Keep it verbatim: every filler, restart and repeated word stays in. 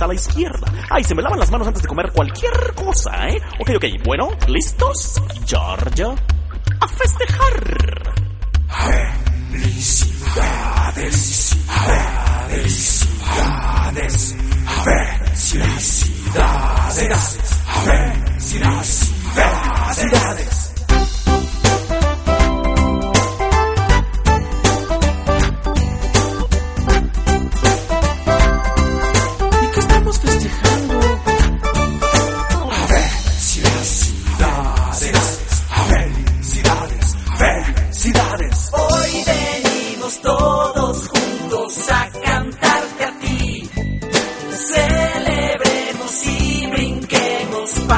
a la izquierda. Ay, se me lavan las manos antes de comer cualquier cosa, ¿eh? Ok, ok, bueno, ¿listos? Giorgio, a festejar. Felicidades.